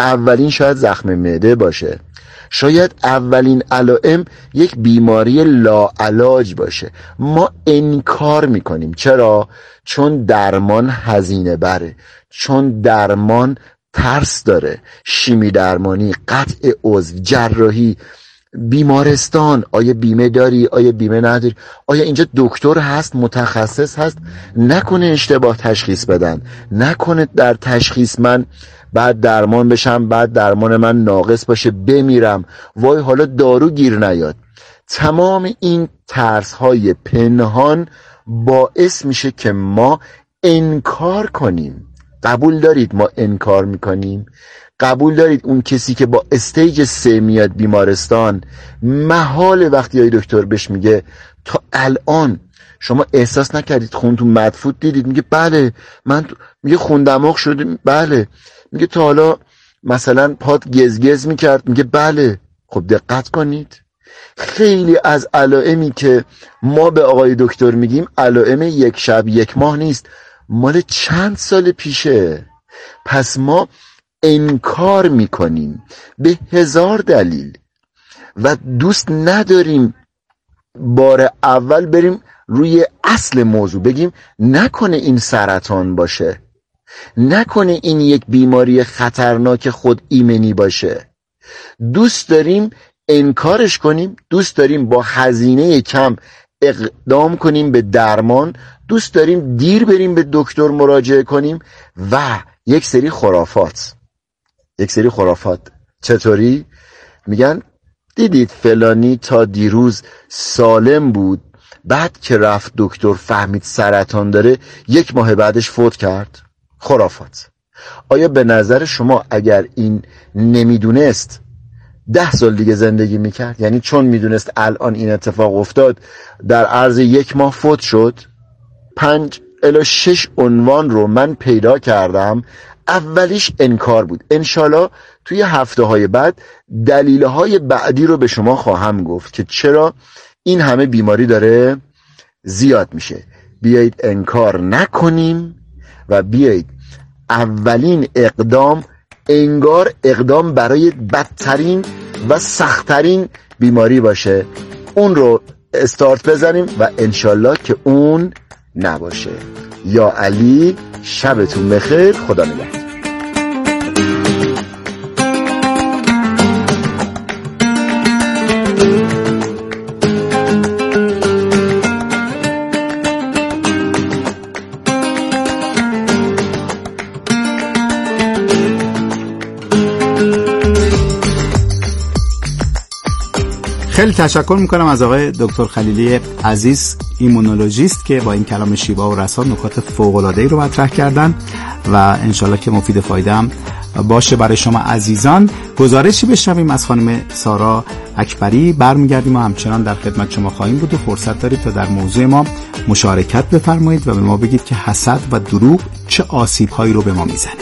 اولین شاید زخم معده باشه، شاید اولین علائم یک بیماری لاعلاج باشه. ما انکار میکنیم. چرا؟ چون درمان هزینه بره، چون درمان ترس داره، شیمی درمانی، قطع عضو، جراحی، بیمارستان، آیا بیمه داری، آیا بیمه نداری، آیا اینجا دکتر هست، متخصص هست، نکنه اشتباه تشخیص بدن، نکنه در تشخیص من بعد درمان بشم، بعد درمان من ناقص باشه بمیرم، وای حالا دارو گیر نیاد. تمام این ترس های پنهان باعث میشه که ما انکار کنیم. قبول دارید ما انکار میکنیم؟ قبول دارید اون کسی که با استیج 3 میاد بیمارستان، محال وقتی های دکتر بهش میگه تا الان شما احساس نکردید خونتون مدفوع دیدید؟ میگه بله. میگه خون دماغ شده؟ بله. میگه تا حالا مثلا پات گزگز میکرد؟ میگه بله. خب دقت کنید، خیلی از علائمی که ما به آقای دکتر میگیم علائم یک شب یک ماه نیست، مال چند سال پیشه. پس ما انکار میکنیم به 1000 دلیل و دوست نداریم بار اول بریم روی اصل موضوع، بگیم نکنه این سرطان باشه، نکنه این یک بیماری خطرناک خود ایمنی باشه. دوست داریم انکارش کنیم، دوست داریم با هزینه کم اقدام کنیم به درمان، دوست داریم دیر بریم به دکتر مراجعه کنیم و یک سری خرافات. چطوری؟ میگن دیدید فلانی تا دیروز سالم بود، بعد که رفت دکتر فهمید سرطان داره، 1 ماه بعدش فوت کرد. خرافات. آیا به نظر شما اگر این نمیدونست 10 سال دیگه زندگی میکرد؟ یعنی چون میدونست الان این اتفاق افتاد در عرض 1 ماه فوت شد؟ 5 الی 6 عنوان رو من پیدا کردم. اولیش انکار بود. انشالله توی هفته‌های بعد دلیل‌های بعدی رو به شما خواهم گفت که چرا این همه بیماری داره زیاد میشه. بیایید انکار نکنیم و بیایید اولین اقدام انگار اقدام برای بدترین و سختترین بیماری باشه، اون رو استارت بزنیم و انشالله که اون نباشه. یا علی، شبتون بخیر، خدا نگهدار. خیلی تشکر میکنم از آقای دکتر خلیلی عزیز، ایمونولوژیست، که با این کلام شیوا و رسا نکات فوق‌العاده‌ای رو مطرح کردن و انشالله که مفید فایده هم باشه برای شما عزیزان. گزارشی بشنویم از خانم سارا اکبری، برمیگردیم و همچنان در خدمت شما خواهیم بود و فرصت دارید تا در موضوع ما مشارکت بفرمایید و به ما بگید که حسد و دروغ چه آسیب‌هایی رو به ما میزنه.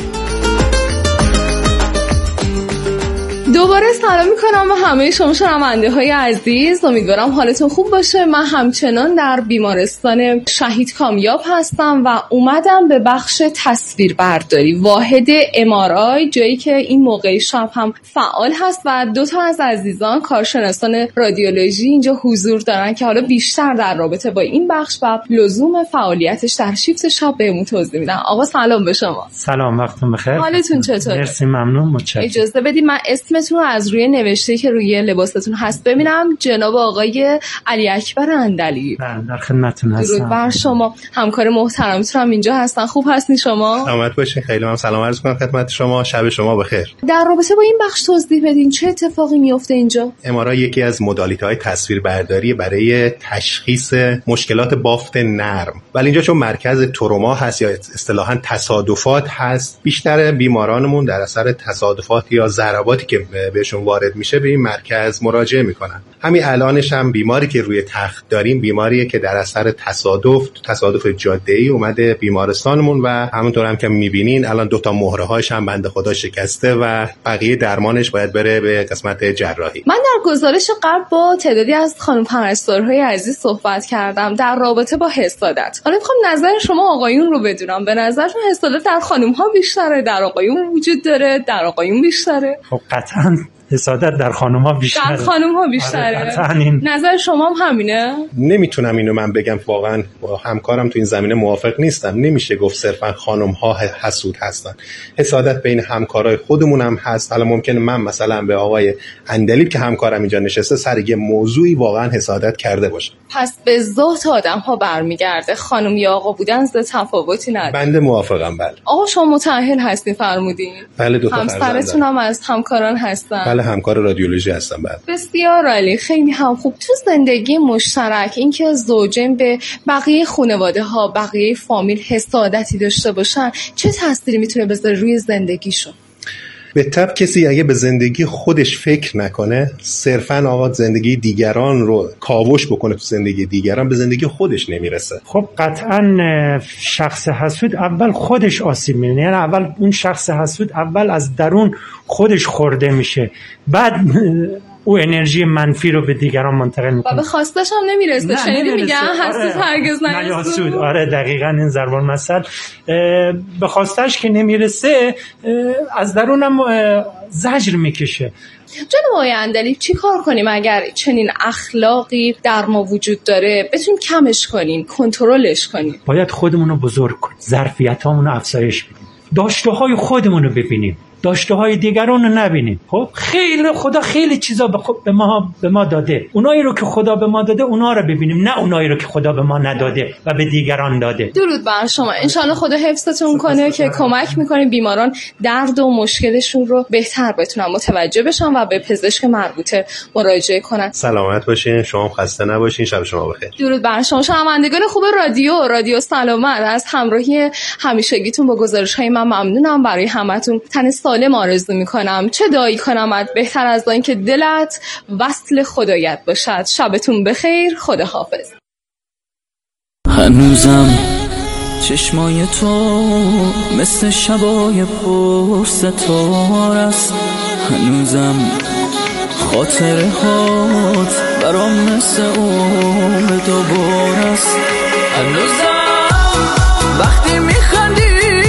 دوباره سلام میکنم به همه شما شنونده های عزیز، امیدوارم حالتون خوب باشه. من همچنان در بیمارستان شهید کامیاب هستم و اومدم به بخش تصویربرداری، واحد MRI، جایی که این موقع شب هم فعال هست و 2 تا از عزیزان کارشناسان رادیولوژی اینجا حضور دارن که حالا بیشتر در رابطه با این بخش و لزوم فعالیتش در شیفت شب بهمون توضیح میدن. آقا سلام به شما. سلام، وقتتون بخیر. حالتون چطوره؟ مرسی، ممنون، متشکرم. اجازه بدید من اسمتون رو از روی نوشته که روی لباستون هست ببینم. جناب آقای علی اکبر اندلی. در خدمتتون هستم. درود بر شما. همکار محترمتون هم اینجا هستن. خوب هستین شما؟ سلامت باشین. خیلی هم سلام عرض کنم خدمت شما. شب شما بخیر. در رابطه با این بخش توضیح بدین چه اتفاقی میفته اینجا؟ MRI یکی از مدالیت‌های تصویربرداری برای تشخیص مشکلات بافت نرم، ولی اینجا چون مرکز تروما هست یا اصطلاحاً تصادفات هست، بیشتر بیمارانمون در اثر تصادفات یا ضرباتی که بهشون وارد میشه به این مرکز مراجعه میکنن. همین الانش هم بیماری که روی تخت داریم بیماریه که در اثر تصادف جاده‌ای اومده بیمارستانمون و همونطور هم که میبینین الان 2 مهره‌هاش هم بنده خدا شکسته و بقیه درمانش باید بره به قسمت جراحی. من در گزارش قبل با تعدادی از خانم پرستارهای عزیز صحبت کردم در رابطه با حسادت. حالا میخوام نظر شما آقایون رو بدونم. به نظرتون حسادت در خانم‌ها بیشتره، در آقایون وجود داره، در آقایون بیشتره؟ خب قطعاً حسادت در خانم‌ها بیشتره. در خانم‌ها بیشتره. نظر شما هم همینه؟ نمیتونم اینو من بگم، واقعا با همکارم تو این زمینه موافق نیستم. نمیشه گفت صرفا خانم‌ها حسود هستن. حسادت بین همکارای خودمون هم هست. حالا ممکنه من مثلا به آقای اندلیب که همکارم اینجا نشسته سر یه موضوعی واقعا حسادت کرده باشه. پس به ذات آدم‌ها برمیگرده. خانم یا آقا بودن ز تفاوتی نداره. بنده موافقم. بله. آقا شما متأهل هستین فرمودین؟ بله، 2 تا همسرتون هم از همکاران هستن؟ بله، همکار رادیولوژی هستم. بعد بسیار عالی، خیلی هم خوب. تو زندگی مشترک اینکه زوجین به بقیه خانواده ها، بقیه فامیل حسادتی داشته باشن چه تأثیری میتونه بذاره روی زندگیشون؟ به طب کسی اگه به زندگی خودش فکر نکنه، صرفاً آقا زندگی دیگران رو کاوش بکنه تو زندگی دیگران، به زندگی خودش نمیرسه. خب قطعاً شخص حسود اول خودش آسیب میبینه، یعنی اول اون شخص حسود اول از درون خودش خورده میشه، بعد او انرژی منفی رو به دیگران منتقل میکنه و به خواستش هم نمیرسه. شنیدی میگن حسود هرگز نیاسود. آره دقیقاً این ضرب المثل. به خواستش که نمیرسه از درونم زجر میکشه. جناب آقای اندلیب چی کار کنیم اگر چنین اخلاقی در ما وجود داره بتونیم کمش کنیم، کنترلش کنیم؟ باید خودمون رو بزرگ کنیم، ظرفیتامون رو افزایش بدیم، داشته‌های خودمون رو ببینیم، داشته‌های دیگران رو نبینیم. خب خدا خیلی چیزا به ما داده. اونایی رو که خدا به ما داده اونها رو ببینیم، نه اونایی رو که خدا به ما نداده و به دیگران داده. درود بر شما. انشالله خدا حفظتون کنه که کمک میکنیم بیماران درد و مشکلشون رو بهتر بتونن متوجه بشن و به پزشک مربوطه مراجعه کنن. سلامت باشین، شما خسته نباشین، شب شما بخیر. درود بر شما شنوندگان خوب رادیو سلامت. از همراهی همیشگیتون با گزارش‌های من ممنونم. برای همتون تن سالم آرزو میکنم. چه دعایی کنم بهتر از این که دلت وصل خدایت باشد. شبتون بخیر، خدا حافظ. هنوزم چشمای تو مثل شبای پرستار است، هنوزم خاطره هات برام مثل عمر دوبار است، هنوزم وقتی میخندی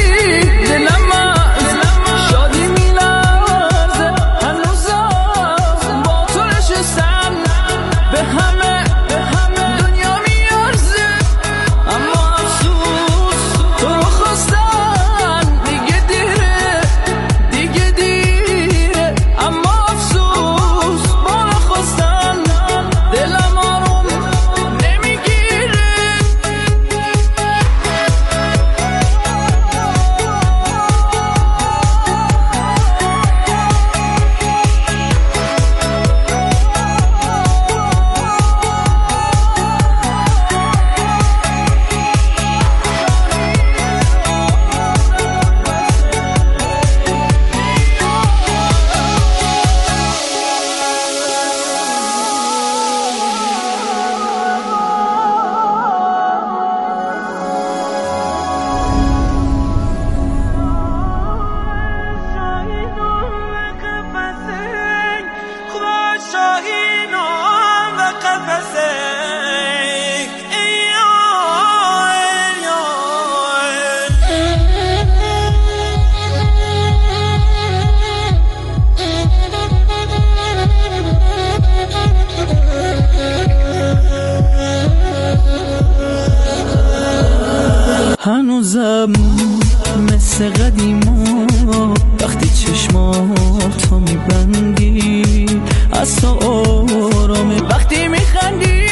هنوزم مثل قدیما وقتی چشماتو میبندی اصلا آرامه، وقتی میخندی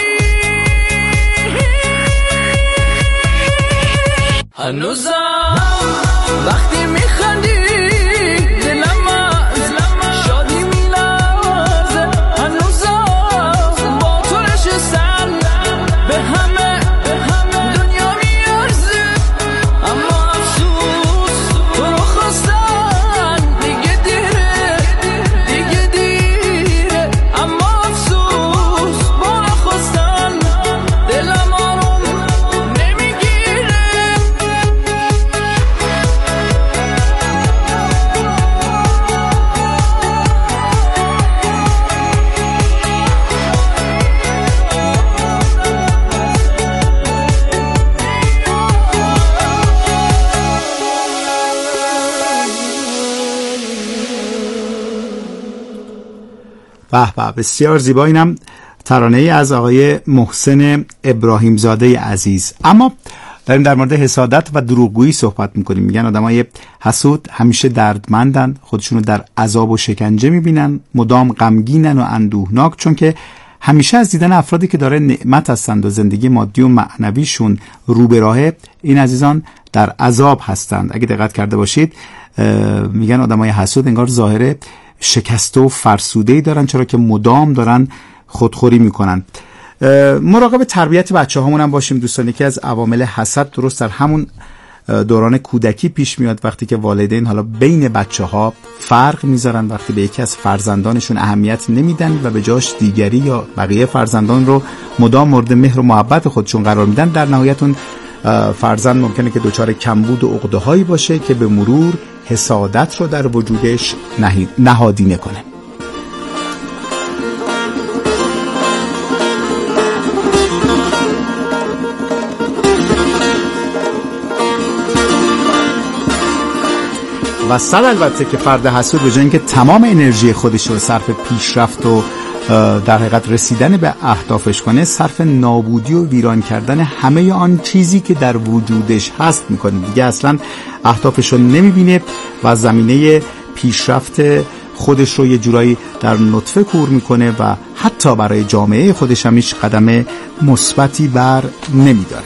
هنوزم وقتی میخندی دلم از شادی میلرزه، هنوزم با تو نشستم به همه دنیا میارزه، اما افسوس تو رو خواستن دیگه دیره، به به، بسیار زیبا. اینم ترانه ای از آقای محسن ابراهیم زاده عزیز. اما داریم در مورد حسادت و دروغگویی صحبت میکنیم. میگن آدمای حسود همیشه دردمندن، خودشونو در عذاب و شکنجه میبینن، مدام غمگینن و اندوهناک، چون که همیشه از دیدن افرادی که داره نعمت هستند و زندگی مادی و معنویشون رو به راهه، این عزیزان در عذاب هستند. اگه دقت کرده باشید میگن آدمای حسود انگار ظاهر شکسته و فرسوده‌ای دارن، چرا که مدام دارن خودخوری میکنن. مراقب تربیت بچه هامون هم باشیم دوستان. که از عوامل حسد درست در همون دوران کودکی پیش میاد، وقتی که والدین حالا بین بچه ها فرق میذارن، وقتی به یکی از فرزندانشون اهمیت نمیدن و به جاش دیگری یا بقیه فرزندان رو مدام مورد مهر و محبت خودشون قرار میدن، در نهایت اون فرزند ممکنه که دچار کمبود و عقده هایی باشه که به مرور حسادت رو در وجودش نهادینه کنه. و صد البته که فرد حسود به جای اینکه تمام انرژی خودش رو صرف پیشرفت و در حقیقت رسیدن به اهدافش کنه، صرف نابودی و ویران کردن همه آن چیزی که در وجودش هست میکنه. دیگه اصلا اهدافش رو نمیبینه و زمینه پیشرفت خودش رو یه جورایی در نطفه کور میکنه و حتی برای جامعه خودش هم هیچ قدم مثبتی بر نمیداره.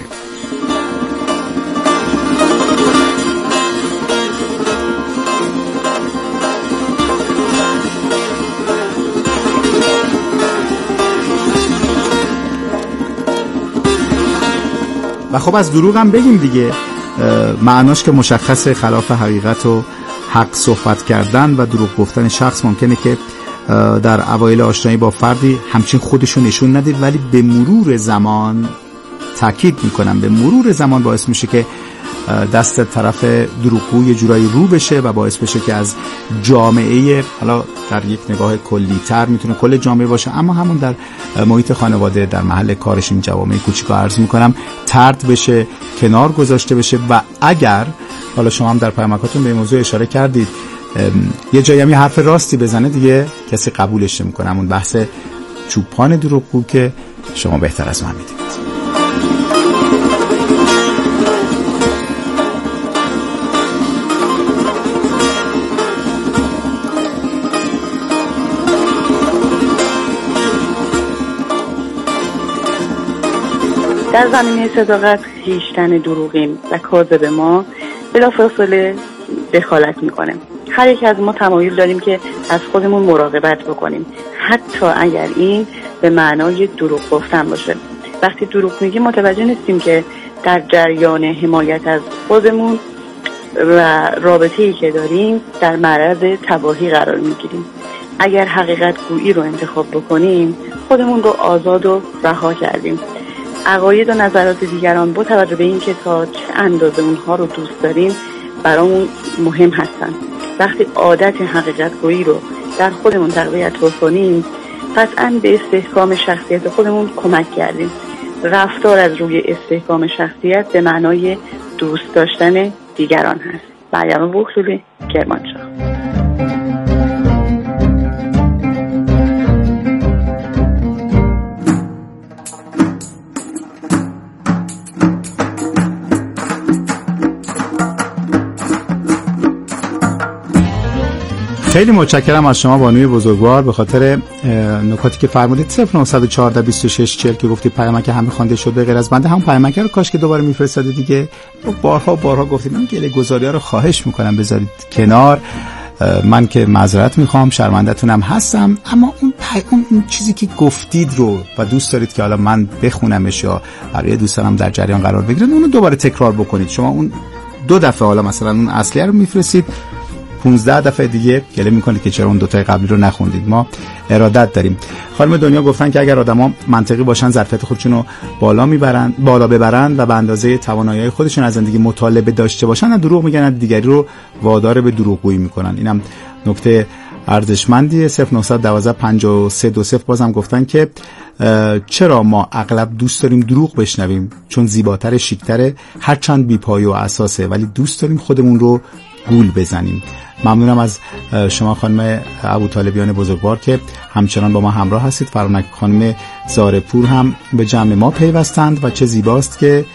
و خب از دروغ هم بگیم دیگه، معناش که مشخص خلاف حقیقت و حق صحبت کردن و دروغ گفتن شخص ممکنه که در اوایل آشنایی با فردی همچین خودشو نشون نده، ولی به مرور زمان، تاکید میکنم به مرور زمان، باعث میشه که دست طرف دروغگو یه جورایی رو بشه و باعث بشه که از جامعه، حالا در یک نگاه کلی تر میتونه کل جامعه باشه، اما همون در محیط خانواده، در محل کارش، این جوامع کوچیکا عرض میکنم، طرد بشه، کنار گذاشته بشه. و اگر حالا شما هم در پیامکاتون به این موضوع اشاره کردید، یه جایی هم یه حرف راستی بزنه، دیگه کسی قبولش نمیکنه. همون بحث چوپان دروغگو که شما بهتر از من میدونید. در زمینه صداقت خویشتن دروغین و کاذب ما بلافاصله دخالت میکنه. هر یک از ما تمایل داریم که از خودمون مراقبت بکنیم، حتی اگر این به معنای دروغ گفتن باشه. وقتی دروغ میگیم متوجه نیستیم که در جریان حمایت از خودمون و رابطه‌ای که داریم در معرض تباهی قرار میگیریم. اگر حقیقت گویی رو انتخاب بکنیم، خودمون رو آزاد و رها کردیم. عقاید و نظرات دیگران با توجه به این که تا چه اندازه اونها رو دوست داریم برامون مهم هستن. وقتی عادت حقیقت گویی رو در خودمون تقویت کنیم، قطعاً به استحکام شخصیت خودمون کمک کردیم. رفتار از روی استحکام شخصیت به معنای دوست داشتن دیگران هست. مریم بخشولی، کرمانشاه. خیلی متشکرم از شما بانوی بزرگوار به خاطر نکاتی که فرمودید. 0914 26 40 که گفتید پیامک همه خوانده شد به غیر از بنده، هم پیامک رو کاش که دوباره میفرستادید دیگه. بارها گفتیم این گله گزاری‌ها رو خواهش میکنم بذارید کنار. من که معذرت میخوام، شرمنده‌تونم هستم، اما اون چیزی که گفتید رو و دوست دارید که حالا من بخونمش یا بقیه دوستانم در جریان قرار بگیرن، اونو دوباره تکرار بکنید. شما اون 2 دفعه حالا مثلا اون اصلی رو میفرستید، 15 دفعه دیگه گله میکنید که چرا اون 2 تای قبلی رو نخوندید. ما ارادت داریم. خانم دنیا گفتن که اگر آدما منطقی باشن، ظرفیت خودشون رو بالا ببرن و به اندازه توانایی‌های خودشون از زندگی مطالبه داشته باشن، دروغ میگن، دیگری رو وادار به دروغگویی میکنن. اینم نکته ارزشمندیه. 0912 53 20 بازم گفتن که چرا ما اغلب دوست داریم دروغ بشنویم، چون زیباتر، شیک‌تره، هرچند بی‌پایه و اساسه، ولی دوست داریم خودمون رو گول بزنیم. ممنونم از شما خانم ابوطالبیان بزرگوار که همچنان با ما همراه هستید. فرانک خانم زارپور هم به جمع ما پیوستند و چه زیباست که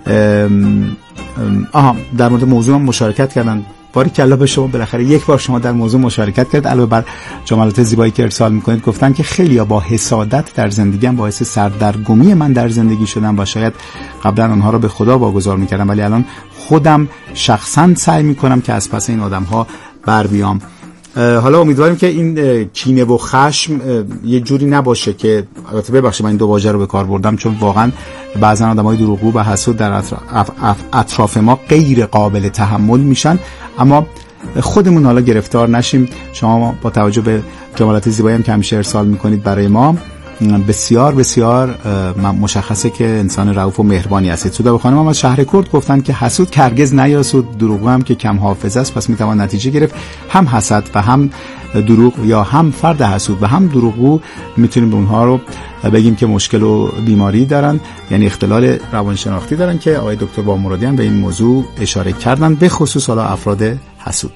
در مورد موضوع هم مشارکت کردن. باریکلا به شما، بالاخره یک بار شما در موضوع مشارکت کردید. علاوه بر جملات زیبایی که ارسال میکنید گفتن که خیلی‌ها با حسادت در زندگیم باعث سردرگمی من در زندگی شدن و شاید قبلا آنها رو به خدا واگذار میکردم، ولی الان خودم شخصا سعی میکنم که از پس این آدم‌ها بر بیام. حالا امیدواریم که این کینه و خشم یه جوری نباشه که، البته ببخشید من این دو واژه رو به کار بردم چون واقعا بعضا آدمای دروغگو و حسود در اطراف ما غیر قابل تحمل میشن، اما خودمون حالا گرفتار نشیم. شما با توجه به جملات زیبایی هم که همیشه ارسال میکنید برای ما، بسیار بسیار مشخصه که انسان رؤوف و مهربانی هستید. سودا خانم هم از شهر کرد گفتن که حسود که هرگز نیاسود، دروغگو هم که کم حافظه است، پس میتوان نتیجه گرفت هم حسد و هم دروغ یا هم فرد حسود و هم دروغگو میتونیم به اونها رو بگیم که مشکل و بیماری دارن، یعنی اختلال روانشناختی دارن که آقای دکتر بامرادی هم به این موضوع اشاره کردن، به خصوص حالا افراد حسود.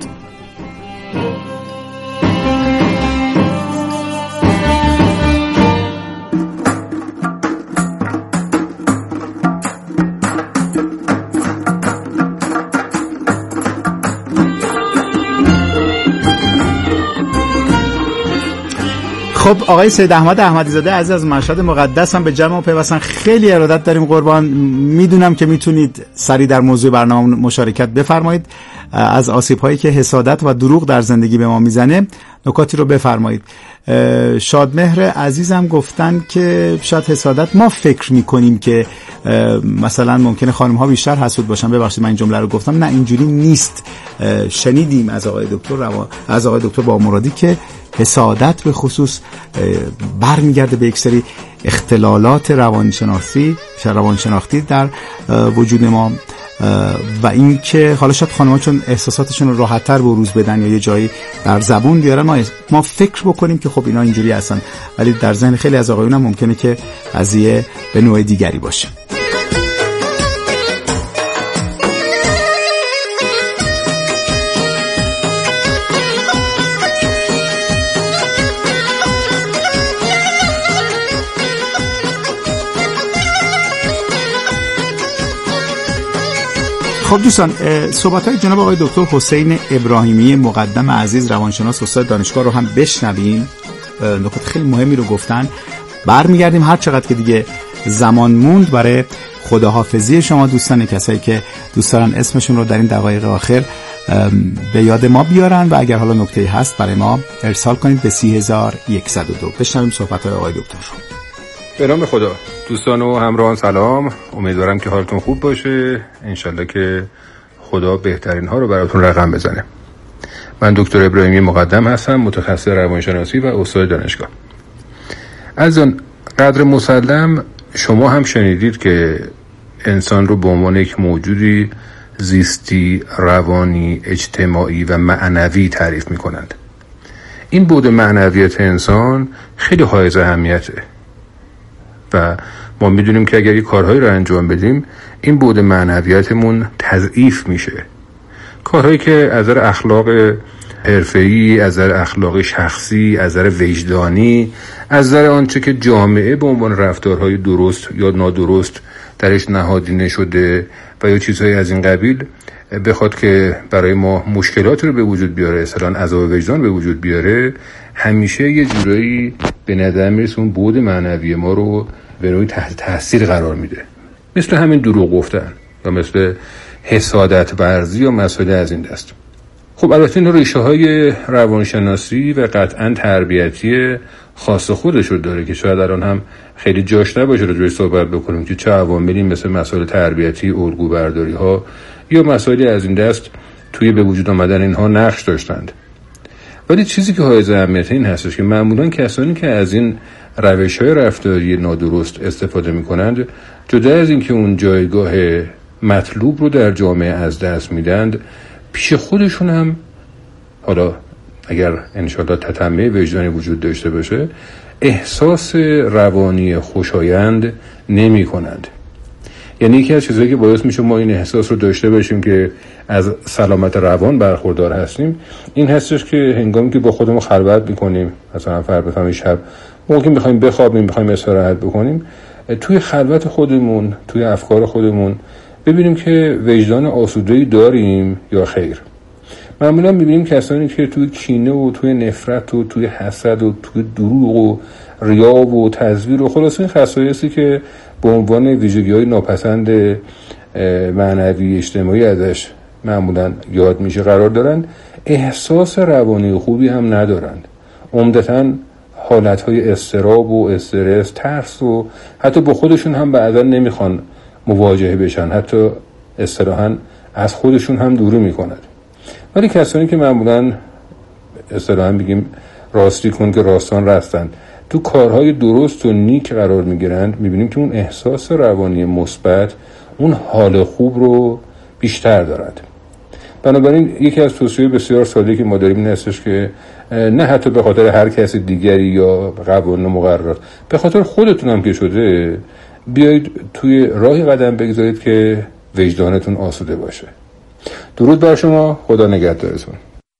خب آقای سید احمد احمدی‌زاده عزیز از مشهد مقدس هم به جمع ما پیوستن. خیلی ارادت داریم قربان. میدونم که میتونید سریع در موضوع برنامه مشارکت بفرمایید. از آسیب‌هایی که حسادت و دروغ در زندگی به ما میزنه نکاتی رو بفرمایید. شادمهر عزیزم گفتن که شاید حسادت، ما فکر میکنیم که مثلا ممکنه خانم‌ها بیشتر حسود باشن. ببخشید من این جمله رو گفتم، نه اینجوری نیست. شنیدیم از آقای دکتر بامرادی که حسادت به خصوص برمیگرده به یک سری اختلالات روانشناختی در وجود ما و این که حالا شاید خانم‌ها چون احساساتشون رو راحت‌تر بروز بدن یا یه جایی در زبون بیارن، ما فکر بکنیم که خب اینا اینجوری هستن، ولی در ذهن خیلی از آقایون هم ممکنه که قضیه به نوع دیگری باشه. خب دوستان، صحبت‌های جناب آقای دکتر حسین ابراهیمی مقدم عزیز، روانشناس استاد دانشگاه رو هم بشنویم. نکات خیلی مهمی رو گفتن. برمیگردیم هر چقدر که دیگه زمان موند برای خداحافظی شما دوستان، کسایی که دوست دارن اسمشون رو در این دقایق آخر به یاد ما بیارن و اگر حالا نکته‌ای هست برای ما ارسال کنید به 30102. بشنویم صحبت‌های آقای دکتر رو. به نام خدا. دوستان و همراهان سلام. امیدوارم که حالتون خوب باشه. انشالله که خدا بهترین ها رو براتون رقم بزنه. من دکتر ابراهیمی مقدم هستم، متخصص روانشناسی و استاد دانشگاه. از آن قدر مسلم شما هم شنیدید که انسان رو به عنوان یک موجودی زیستی، روانی، اجتماعی و معنوی تعریف می کنند. این بعد معنویت انسان خیلی حائز اهمیته و ما میدونیم که اگر یک کارهایی رو انجام بدیم این بعد معنویتمون تضعیف میشه. کارهایی که از نظر اخلاق حرفه‌ای، از نظر اخلاق شخصی، از نظر وجدانی، از نظر آنچه که جامعه به عنوان رفتارهای درست یا نادرست درش نهادینه شده و یا چیزهای از این قبیل بخواد که برای ما مشکلات رو به وجود بیاره، اصلا عذاب وجدان به وجود بیاره، همیشه یه جورایی به نظر میرسه اون بعد معنوی ما رو به نوعی تحت تاثیر قرار میده. مثل همین دروغ گفتن یا مثل حسادت ورزی یا مسائل از این دست. خب البته این ریشه های روانشناسی و قطعا تربیتی خاص خودش رو داره که شاید الان هم خیلی جاش نباشه راجعش صحبت بکنیم که چه عواملی مثل مسائل تربیتی، الگو برداری ها یا مسائلی از این دست توی به وجود آمدن اینها نقش داشتند. ولی چیزی که حائز اهمیت این هستش که معمولا کسانی که از این روش‌های رفتاری نادرست استفاده می‌کنند، جدا از اینکه اون جایگاه مطلوب رو در جامعه از دست میدند، پیش خودشون هم حالا اگر انشالله تتمه وجدانی وجود داشته باشه احساس روانی خوشایند نمی کنند. یعنی یکی از چیزایی که باعث میشه ما این احساس رو داشته باشیم که از سلامت روان برخوردار هستیم این هستش که هنگامی که با خودمون خلوت میکنیم، مثلا فرض بفرمایید شب موقعی که میخوایم بخوابیم، میخوایم استراحت بکنیم، توی خلوت خودمون، توی افکار خودمون ببینیم که وجدان آسوده‌ای داریم یا خیر. معمولا میبینیم کسانی که توی کینه و توی نفرت و توی حسد و توی دروغ و ریا و تزویر و خلاص این خصایصی که به عنوان ویژگی‌های ناپسند معنوی اجتماعی ازش معمولا یاد میشه قرار دارن، احساس روانی خوبی هم ندارن. عمدتاً حالتهای اضطراب و استرس، ترس و حتی با خودشون هم بعضا نمیخوان مواجهه بشن، حتی اصطلاحاً از خودشون هم دوری میکنند. ولی کسانی که معمولاً اصطلاحاً بگیم راستی کن که راستان رستن، تو کارهای درست و نیک قرار میگیرند، میبینیم که اون احساس روانی مثبت، اون حال خوب رو بیشتر دارد. بنابراین یکی از توصیه بسیار ساده که ما داریم این هستش که نه حتی به خاطر هر کسی دیگری یا قوانین مقررات، به خاطر خودتون هم که شده، بیایید توی راهی قدم بگذارید که وجدانتون آسوده باشه. درود بر شما، خدا نگهدارتون.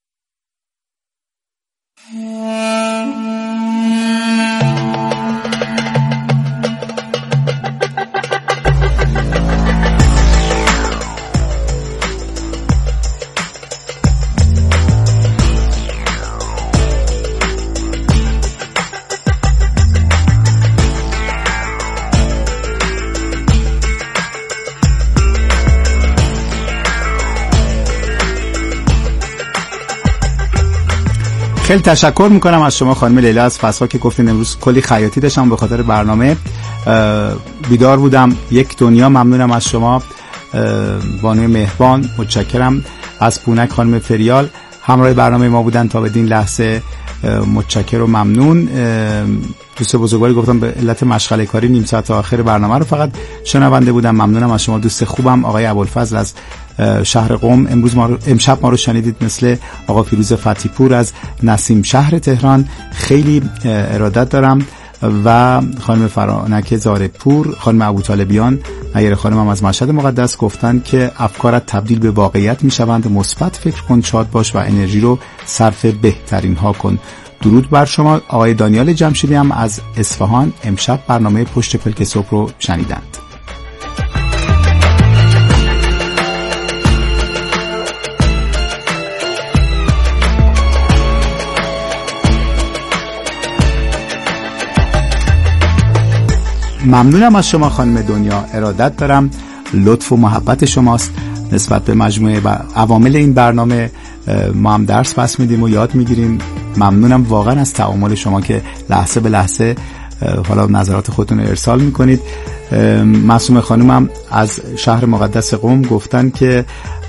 خیلی تشکر میکنم از شما خانم لیلا از فسا که گفتین. امروز کلی خیاطی داشتم به خاطر برنامه، بیدار بودم. یک دنیا ممنونم از شما بانوی مهربان، متشکرم. از پونک خانم فریال همراه برنامه ما بودن تا بدین لحظه، متشکر و ممنون. دوست بزرگواری گفتم به علت مشغله کاری نیم ساعت آخر برنامه رو فقط شنونده بودم. ممنونم از شما دوست خوبم آقای ابوالفضل از شهر قم. امشب ما رو شنیدید، مثل آقا فیروز فتیپور از نسیم شهر تهران. خیلی ارادت دارم. و خانم فرانک زارپور، خانم ابوطالبیان، مگر خانم هم از مشهد مقدس گفتن که افکارت تبدیل به واقعیت می شوند. مثبت فکر کن، شاد باش و انرژی رو صرف بهترین ها کن. درود بر شما. آقای دانیال جمشیدی هم از اصفهان امشب برنامه پشت پلک صبح رو شنیدند. ممنونم از شما خانم دنیا، ارادت دارم. لطف و محبت شماست نسبت به مجموعه عوامل این برنامه. ما هم درس پس میدیم و یاد میگیریم. ممنونم واقعا از تعامل شما که لحظه به لحظه حالا نظرات خودتون ارسال میکنید. معصومه خانم هم از شهر مقدس قم گفتن که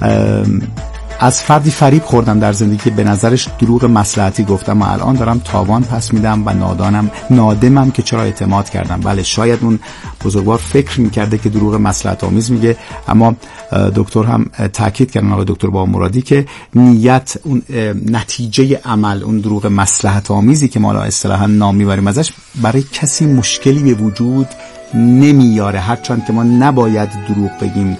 از فردی فریب خوردم در زندگی که به نظرش دروغ مصلحتی گفتم و الان دارم تاوان پس میدم و نادمم که چرا اعتماد کردم. بله، شاید اون بزرگوار فکر میکرده که دروغ مصلحت آمیز میگه، اما دکتر هم تاکید کردن، آقای دکتر بابامرادی، که نیت، اون نتیجه عمل، اون دروغ مصلحت آمیزی که ما اصطلاحاً نام میبریم ازش، برای کسی مشکلی به وجود نمیاره، هرچند که ما نباید دروغ بگیم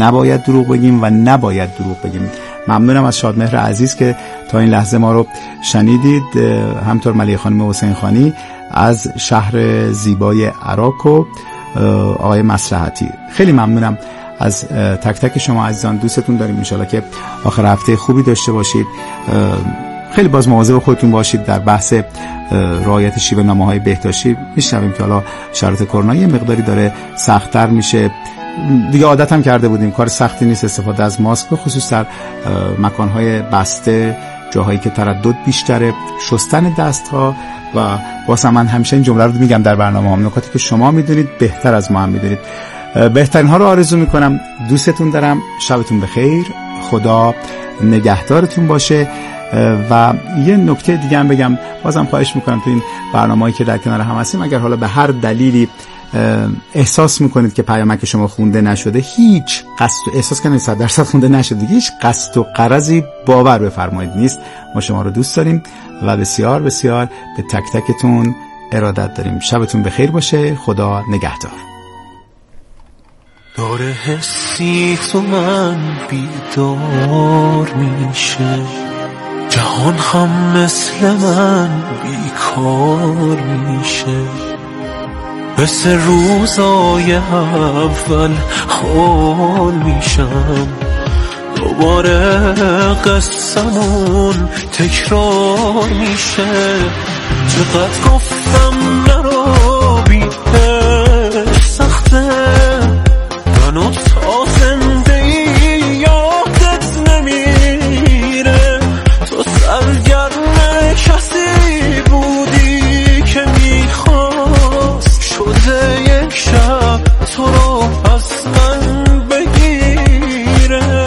و نباید دروغ بگیم. ممنونم از شادمهر عزیز که تا این لحظه ما رو شنیدید. همطور ملیه خانم حسین خانی از شهر زیبای عراق و آقای مصلحتی. خیلی ممنونم از تک تک شما عزیزان. دوستتون داریم. ان شاءالله که آخر هفته خوبی داشته باشید. خیلی باز مواظب خودتون باشید در بحث رعایت شیوه نامه‌های بهداشتی. میشنویم که حالا شرایط کرونا یه مقداری داره سخت‌تر میشه. دیگه عادت هم کرده بودیم، کار سختی نیست استفاده از ماسک، به خصوص در مکانهای بسته، جاهایی که تردد بیشتره، شستن دست‌ها. و واسه من همیشه این جمله رو میگم در برنامه هم، نکاتی که شما میدونید بهتر از ما هم میدونید. بهترین ها رو آرزو میکنم. دوستتون دارم. شبتون بخیر. خدا نگهدارتون باشه. و یه نکته دیگه هم بگم، بازم خواهش میکنم تو این برنامه‌ای که در کنار هم هستیم، اگر حالا به هر دلیلی احساس میکنید که پیامک شما خونده نشده، هیچ قصد، احساس کنید 100% خونده نشده، هیچ قصد و غرضی باور بفرمایید نیست. ما شما رو دوست داریم و بسیار بسیار به تک تکتون ارادت داریم. شبتون بخیر باشه. خدا نگهدار. داره حسی تو من بیدار میشه، جهان هم مثل من بیکار میشه، مثل روزای اول حال میشم، دوباره قصمون تکرار میشه. چقدر گفتم نرو بی‌عشق سخته، منو تا زنده یادت نمیره، تو سرگرم کسی بودی که میخواست شده یک شب تو رو از من بگیره.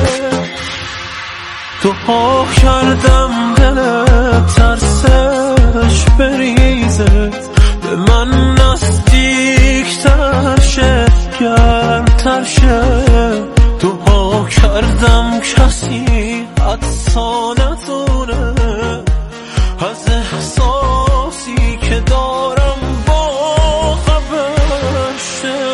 دعا کردم دلت ترسش بریزه، به من نزدیکتر شه گرمتر شه. دعا کردم کسی حدسا ندونه از احساسی که دارم با خبر شه.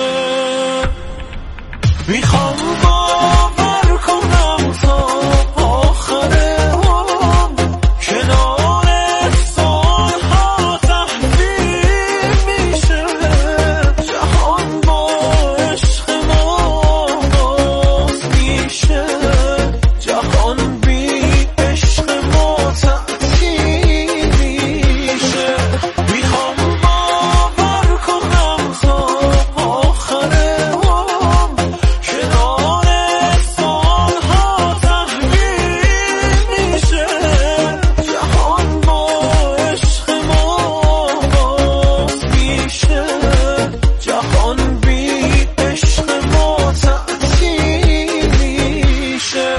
میخوام باور کنم تا آخر هم کنار سالها تحویل میشه، جهان با عشق ما باز میشه، جهان بی عشق ما تعطیل میشه. میخوام باور کنم تا آخر هم کنار سالها تحویل میشه، جهان با عشق ما باز میشه، جهان بی عشق ما تعطیل میشه.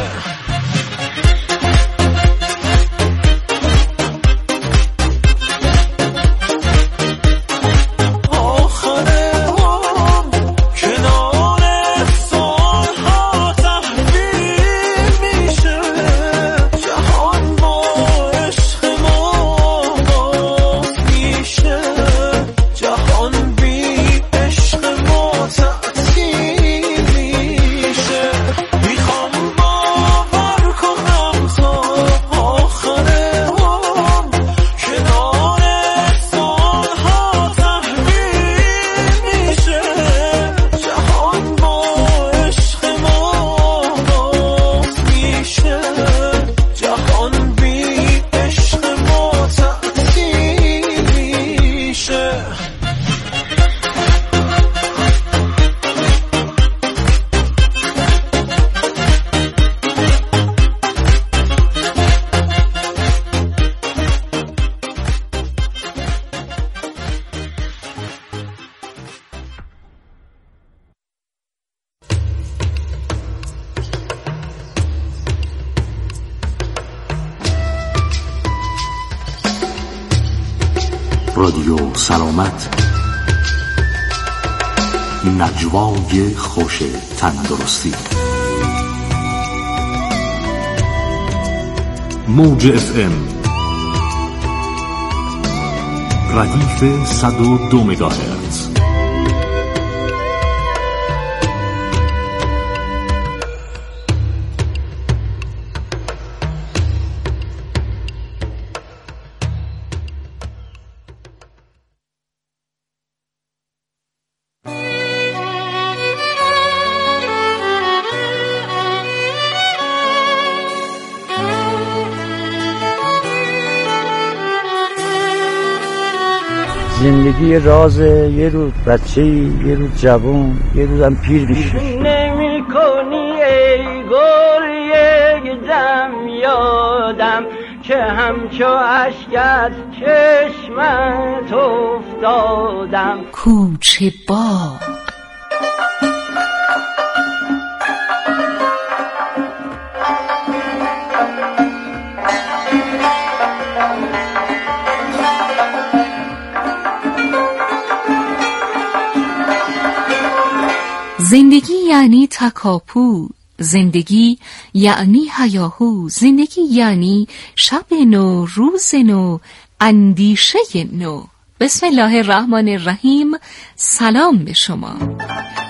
آخر هم کنار سالها تحویل میشه، جهان با عشق ما باز میشه، جهان بی عشق ما تعطیل میشه. میخوام باور کنم تا آخر هم کنار سالها تحویل میشه، جهان با عشق ما باز میشه، جهان بی عشق ما تعطیل میشه. رادیو سلامت، نجوای خوش تندرستی. موج FM ردیف 102 مگاهرتز. زندگی رازه، یه روز بچه‌ای، یه روز جوان، یه روزم پیر میشه. نمی کنی ای گل یک دم یادم که همچو اشک از چشمت افتادم. کوچه باغ زندگی یعنی تکاپو، زندگی یعنی هیاهو، زندگی یعنی شب نو، روز نو، اندیشه نو. بسم الله الرحمن الرحیم. سلام به شما.